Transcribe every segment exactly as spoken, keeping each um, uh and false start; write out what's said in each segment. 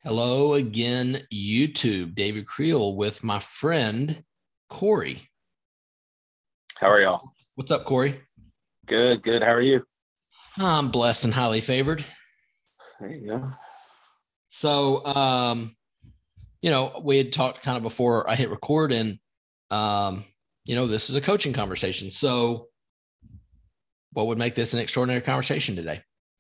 Hello again, YouTube. David Creel with my friend Corey. How are y'all? What's up, Corey? Good, good. How are you? I'm blessed and highly favored. There you go. So, um, you know, we had talked kind of before I hit record, and um, you know, this is a coaching conversation. So, what would make this an extraordinary conversation today?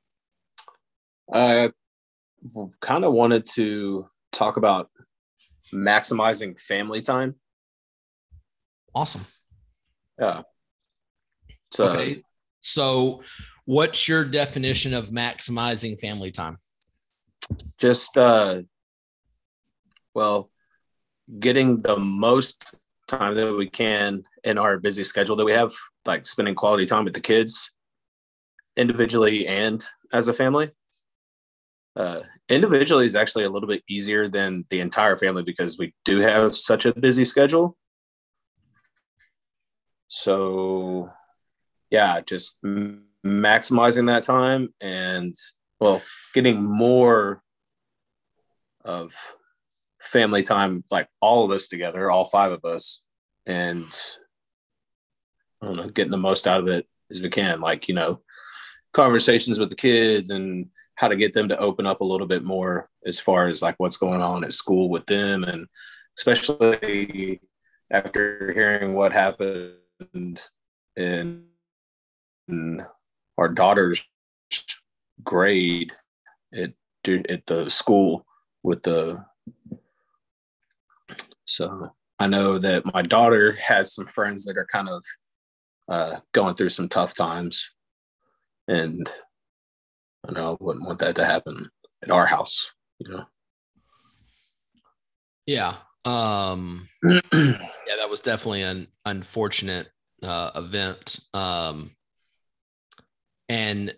I kind of wanted to talk about maximizing family time. Awesome. Yeah. So, Okay. So, what's your definition of maximizing family time? just, uh, well, getting the most time that we can in our busy schedule that we have, like spending quality time with the kids individually and as a family. Uh, individually is actually a little bit easier than the entire family because we do have such a busy schedule. So, yeah, just m- maximizing that time and, well, getting more of family time, like all of us together, all five of us, and I don't know, getting the most out of it as we can. Like, you know, conversations with the kids and how to get them to open up a little bit more as far as like what's going on at school with them. And especially after hearing what happened in our daughter's grade at at the school with the so I know that my daughter has some friends that are kind of uh, going through some tough times, and I know I wouldn't want that to happen at our house, you know. Yeah. Um, yeah, that was definitely an unfortunate uh, event. Um, and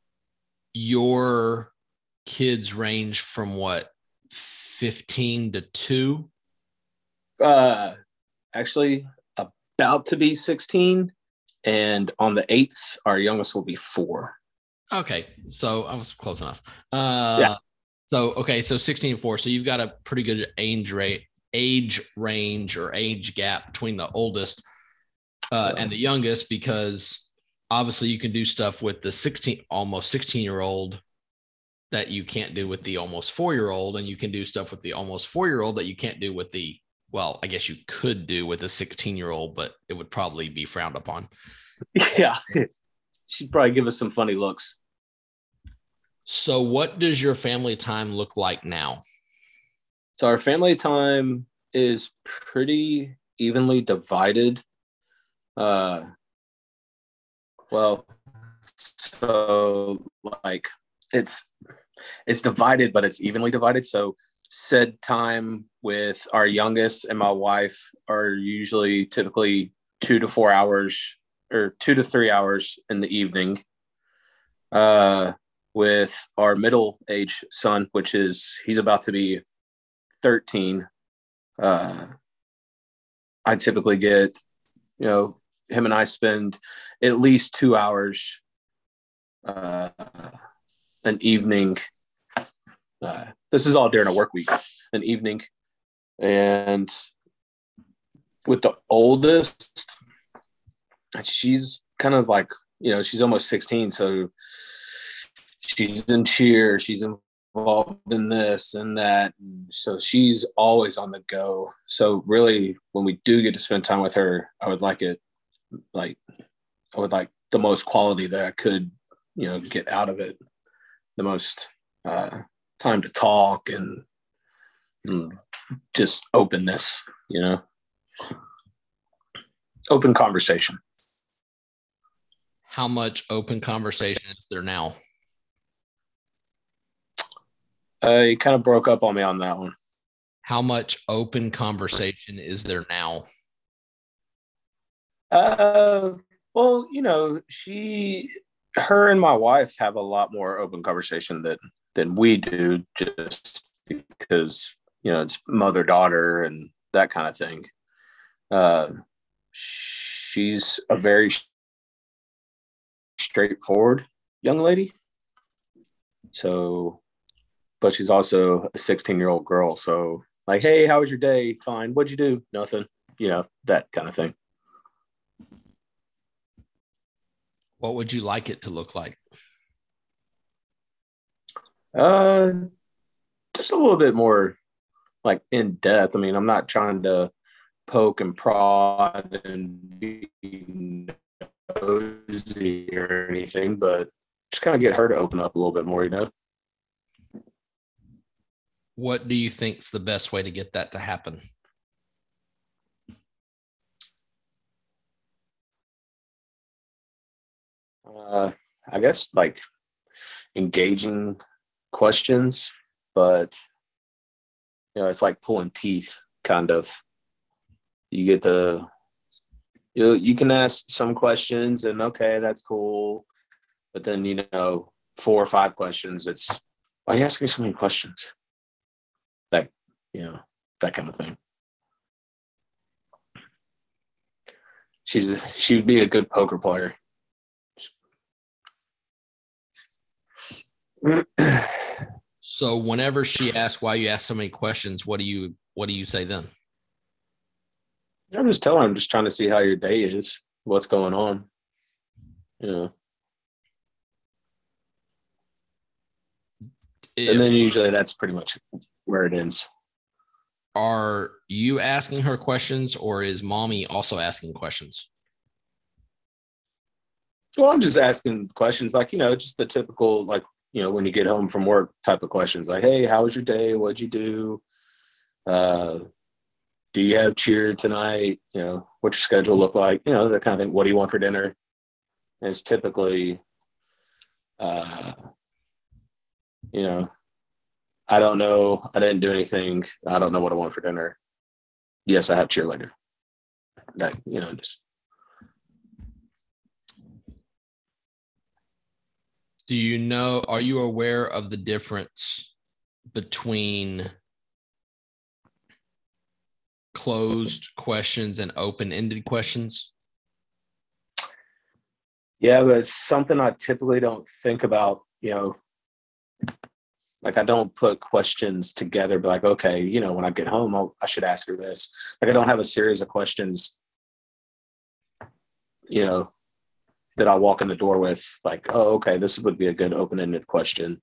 your kids range from what, fifteen to two? uh, Actually, about to be sixteen, and on the eighth, our youngest will be four. Okay. So I was close enough. Yeah. Uh, so, okay. So sixteen and four. So you've got a pretty good age rate, age range or age gap between the oldest uh, and the youngest, because obviously you can do stuff with the sixteen, almost sixteen year old that you can't do with the almost four year old. And you can do stuff with the almost four year old that you can't do with the, well, I guess you could do with a sixteen year old, but it would probably be frowned upon. Yeah. She'd probably give us some funny looks. So, what does your family time look like now? So our family time is pretty evenly divided. Uh, well, so like it's it's divided, but it's evenly divided. So said time with our youngest and my wife are usually typically two to four hours or two to three hours in the evening. Uh, with our middle age son, which is he's about to be thirteen. Uh, I typically get, you know, him and I spend at least two hours uh, an evening. Uh, this is all during a work week, an evening. And with the oldest, she's kind of like, you know, she's almost sixteen. So she's in cheer, she's involved in this and that. And so she's always on the go. So really, when we do get to spend time with her, I would like it, like, I would like the most quality that I could, you know, get out of it, the most uh, time to talk and, and just openness, you know, open conversation. How much open conversation is there now? Uh, he kind of broke up on me on that one. How much open conversation is there now? Uh, well, you know, she, her and my wife have a lot more open conversation than than we do, just because you know it's mother daughter and that kind of thing. Uh, she's a very straightforward young lady, so but she's also a sixteen year old girl. So like, hey, how was your day? Fine. What'd you do? Nothing. You know, that kind of thing. What would you like it to look like? Uh, just a little bit more like in depth. I mean, I'm not trying to poke and prod and be nosy or anything, but just kind of get her to open up a little bit more, you know? What do you think's the best way to get that to happen? Uh, I guess like engaging questions, but you know, it's like pulling teeth, kind of. You get the you you can ask some questions, and okay, that's cool, but then you know, four or five questions, it's why are you asking me so many questions? That you know, that kind of thing. She's she would be a good poker player. So whenever she asks why you ask so many questions, what do you what do you say then? I'm just telling her I'm just trying to see how your day is, what's going on. You know. It, and then usually that's pretty much where it ends. Are you asking her questions, or is mommy also asking questions? Well, I'm just asking questions like, you know, just the typical, like, you know, when you get home from work type of questions like, hey, how was your day? What'd you do? Uh, do you have cheer tonight? You know, what's your schedule look like? You know, that kind of thing. What do you want for dinner? And it's typically, uh, you know, I don't know. I didn't do anything. I don't know what I want for dinner. Yes, I have cheer later. That, you know, just. Do you know, are you aware of the difference between closed questions and open-ended questions? Yeah, but it's something I typically don't think about, you know, like I don't put questions together, but like, okay, you know, when I get home, I'll, I should ask her this. Like I don't have a series of questions, you know, that I walk in the door with like, oh, okay, this would be a good open-ended question.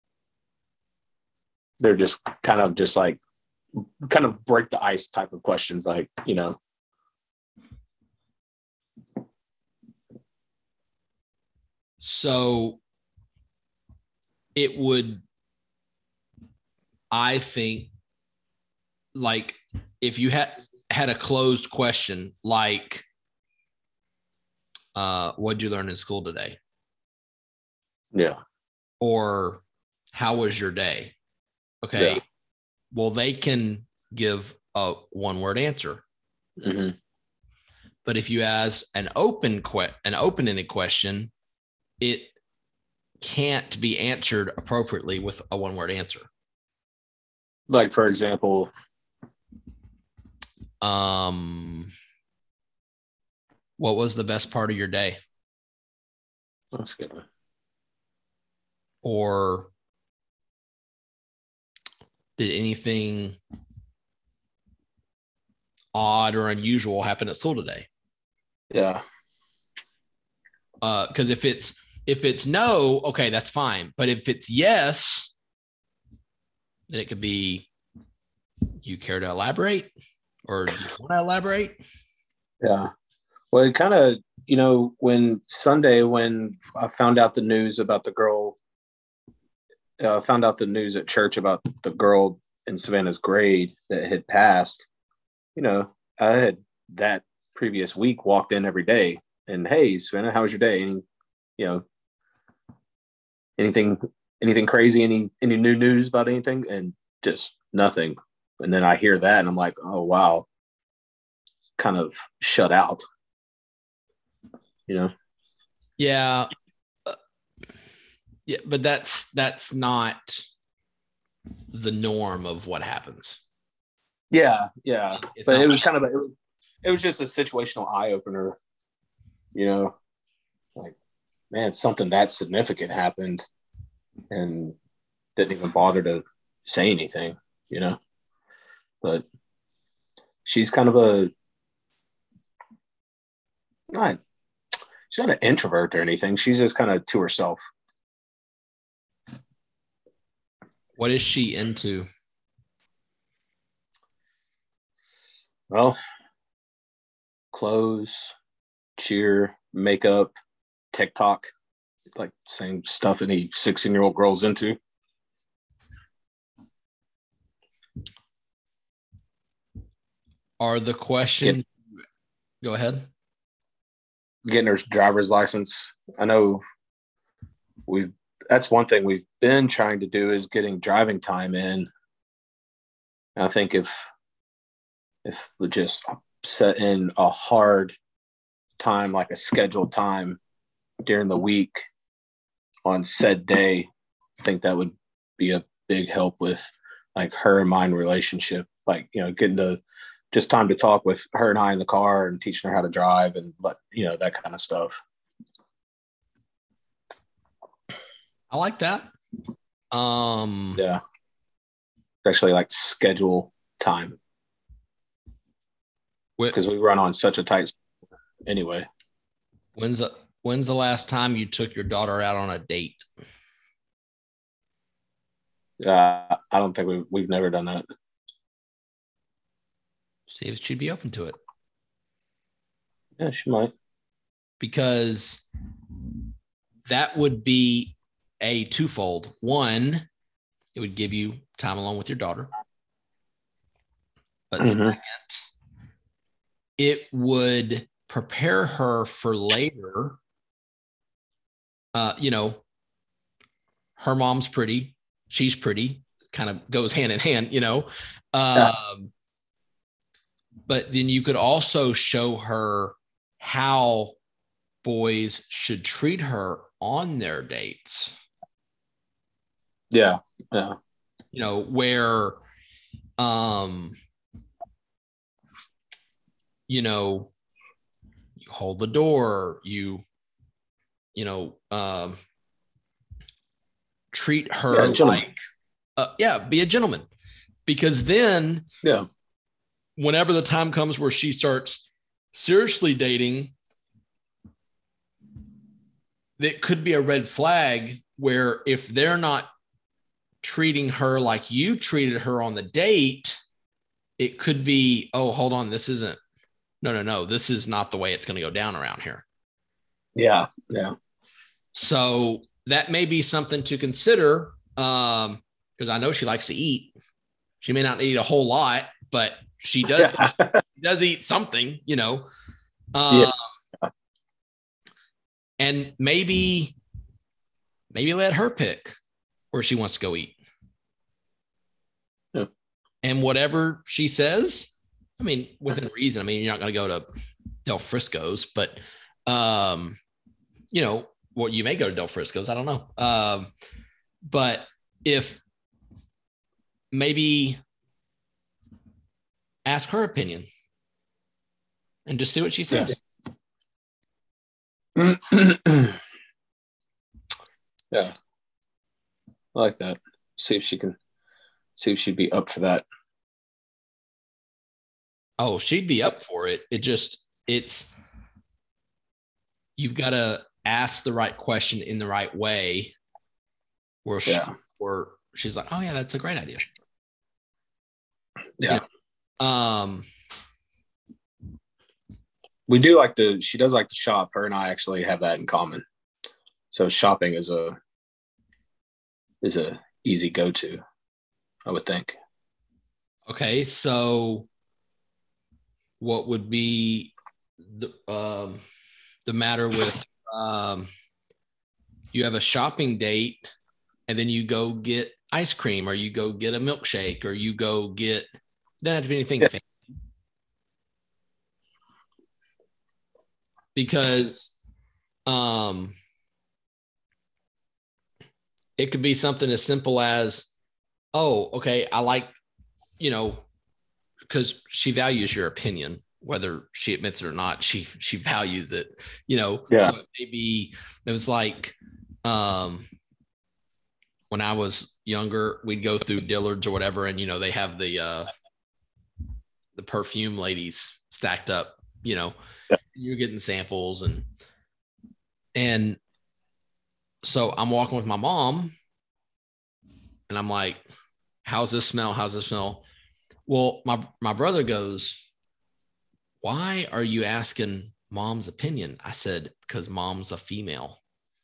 They're just kind of just like, kind of break the ice type of questions, like, you know. So it would, I think, like if you had had a closed question, like, uh, what'd you learn in school today? Yeah. Or how was your day? Okay. Yeah. Well, they can give a one word answer. Mm-hmm. But if you ask an open que- an open-ended question, it can't be answered appropriately with a one word answer. Like, for example, um, what was the best part of your day? That's good. Or did anything odd or unusual happen at school today? Yeah. Uh, because if it's if it's no, okay, that's fine. But if it's yes, then it could be, you care to elaborate, or do you want to elaborate? Yeah. Well, it kind of, you know, when Sunday, when I found out the news about the girl, uh, found out the news at church about the girl in Savannah's grade that had passed, you know, I had that previous week walked in every day and, hey, Savannah, how was your day? And, you know, anything, anything crazy, any, any new news about anything? And just nothing. And then I hear that and I'm like, oh, wow, kind of shut out, you know? Yeah. Uh, yeah, but that's that's not the norm of what happens. Yeah, yeah. It's But not it was like, kind of a, it was, it was just a situational eye opener, you know, like, man, something that significant happened and didn't even bother to say anything, you know. But she's kind of a not she's not an introvert or anything. She's just kind of to herself. What is she into? Well, clothes, cheer, makeup, TikTok, like same stuff any sixteen year old girl's into. Are the questions? Get, go ahead. Getting her driver's license. I know we've that's one thing we've been trying to do is getting driving time in. And I think if if we just set in a hard time, like a scheduled time during the week on said day, I think that would be a big help with like her and mine relationship. Like, you know, getting to just time to talk with her and I in the car and teaching her how to drive and let, you know, that kind of stuff. I like that. Um, yeah. Actually like schedule time. Because we run on such a tight anyway. When's the, when's the last time you took your daughter out on a date? Uh, I don't think we've, we've never done that. See if she'd be open to it. Yeah, she might. Because that would be a twofold. One, it would give you time alone with your daughter. But mm-hmm. second, it would prepare her for later. Uh, you know, her mom's pretty. She's pretty. Kind of goes hand in hand, you know. Um, yeah. But then you could also show her how boys should treat her on their dates. Yeah. Yeah. You know, where, um, you know, you hold the door, you, you know, um, treat her yeah, like, uh, yeah, be a gentleman. Because then, yeah, whenever the time comes where she starts seriously dating, that could be a red flag where if they're not treating her like you treated her on the date, it could be, oh, hold on, this isn't, no, no, no, this is not the way it's going to go down around here. Yeah, yeah. So that may be something to consider, um, because I know she likes to eat. She may not eat a whole lot, but she does, yeah. she does eat something, you know. Um, yeah. And maybe, maybe let her pick where she wants to go eat. Yeah. And whatever she says, I mean, within reason. I mean, you're not going to go to Del Frisco's, but, um, you know, well, you may go to Del Frisco's. I don't know. Um, but if maybe ask her opinion and just see what she says. Yeah. Yeah. I like that. See if she can, see if she'd be up for that. Oh, she'd be up for it. It just, it's, you've got to ask the right question in the right way where, she, yeah. where she's like, oh yeah, that's a great idea. Yeah. You know, um, we do like to, she does like to shop. Her and I actually have that in common. So shopping is a, is a easy go-to, I would think. Okay. So what would be the, um, the matter with, um, you have a shopping date and then you go get ice cream or you go get a milkshake or you go get, doesn't have to be anything yeah. fancy. Because um, it could be something as simple as, oh, okay, I like, you know, because she values your opinion, whether she admits it or not, she she values it, you know. Yeah. So maybe it was like, um, when I was younger, we'd go through Dillard's or whatever, and you know they have the uh, the perfume ladies stacked up. You know, Yeah. you're getting samples, and and so I'm walking with my mom, and I'm like, "How's this smell? How's this smell?" Well, my my brother goes, "Why are you asking mom's opinion?" I said, "Because mom's a female."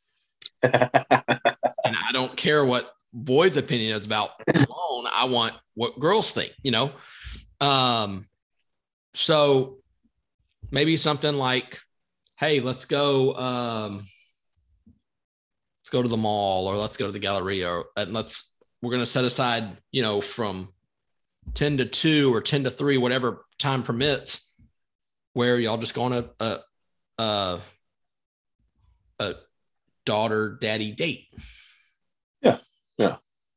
And I don't care what boys' opinion is about cologne. I want what girls think, you know? Um, so maybe something like, hey, let's go, um, let's go to the mall, or let's go to the Galleria, or, and let's, we're going to set aside, you know, from ten to two or ten to three, whatever time permits, where y'all just go on a, a, a, a daughter daddy date. Yeah. Yeah.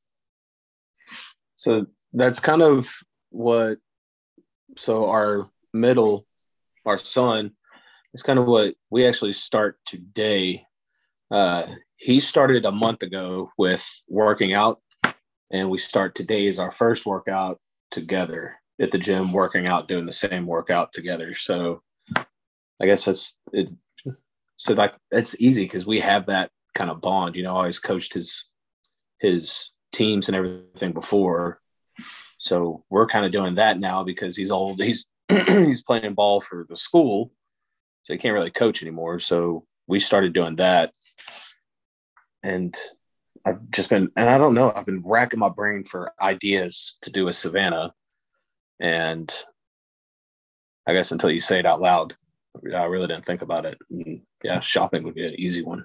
So that's kind of what, so our middle, our son, is kind of what we actually start today. Uh, he started a month ago with working out, and we start today as our first workout together at the gym, working out, doing the same workout together. So I guess that's it. So like, it's easy because we have that kind of bond, you know, I always coached his, his teams and everything before. So we're kind of doing that now because he's old. He's, he's playing ball for the school, so he can't really coach anymore. So we started doing that. And I've just been, and I don't know, I've been racking my brain for ideas to do with Savannah. And I guess until you say it out loud, I really didn't think about it. And yeah, shopping would be an easy one.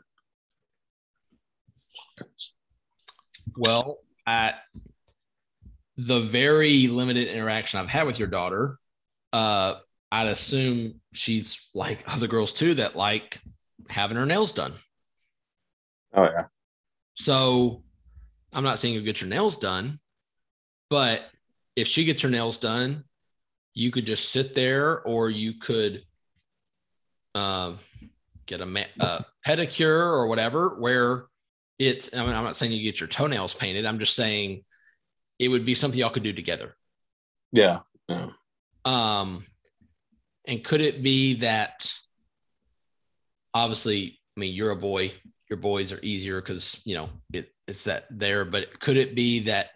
Well, at the very limited interaction I've had with your daughter, uh, I'd assume she's like other girls too that like having her nails done. Oh, yeah. So I'm not saying you get your nails done, but if she gets her nails done, you could just sit there, or you could uh, get a, ma- a pedicure or whatever, where it's, I mean, I'm not saying you get your toenails painted. I'm just saying it would be something y'all could do together. Yeah. Yeah. Um, and could it be that obviously, I mean, you're a boy, your boys are easier because, you know, it, it's that there, but could it be that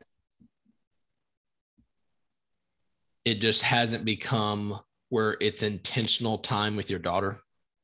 it just hasn't become where it's intentional time with your daughter?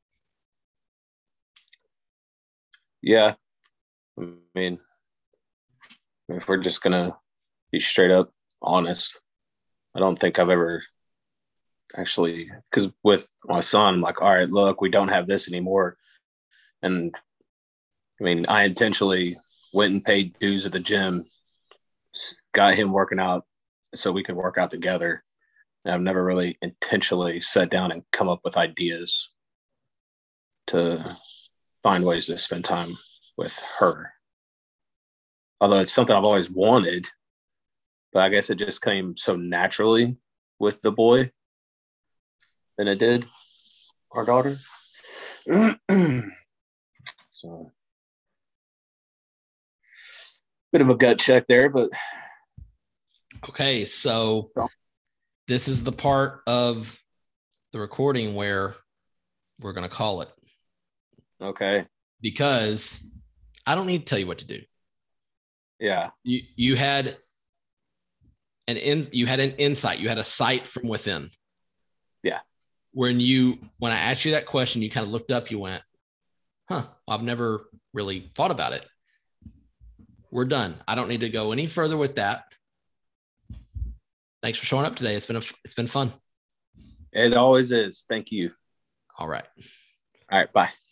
Yeah. I mean, if we're just going to be straight up honest, I don't think I've ever actually, because with my son, I'm like, all right, look, we don't have this anymore. And I mean, I intentionally went and paid dues at the gym, got him working out so we could work out together. And I've never really intentionally sat down and come up with ideas to find ways to spend time with her. Although it's something I've always wanted, but I guess it just came so naturally with the boy than it did our daughter. So, bit of a gut check there, but okay. So this is the part of the recording where we're going to call it. Okay. Because I don't need to tell you what to do. Yeah. You you had an in you had an insight, you had a sight from within. Yeah. When you when I asked you that question, you kind of looked up, you went, huh, well, I've never really thought about it. We're done. I don't need to go any further with that. Thanks for showing up today. It's been a, it's been fun. It always is. Thank you. All right. All right. Bye.